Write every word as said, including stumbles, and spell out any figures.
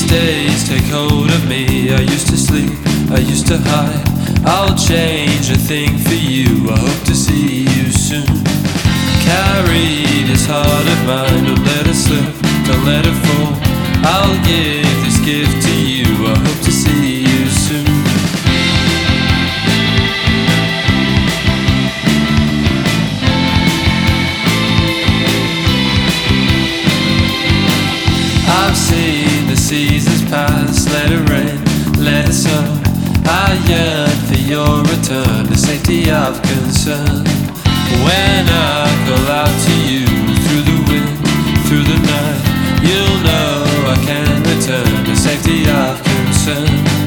days take hold of me. I used to sleep, I used to hide. I'll change a thing for you. I hope to see you soon. Carry this heart of mine, don't let it slip, don't let it fall. I'll give this gift to you. I hope to see you soon. I've seen the seasons pass, let it rain, let it snow. I yearn for your return, the safety of concern. When I call out to you through the wind, through the night, you'll know I can return, the safety of concern.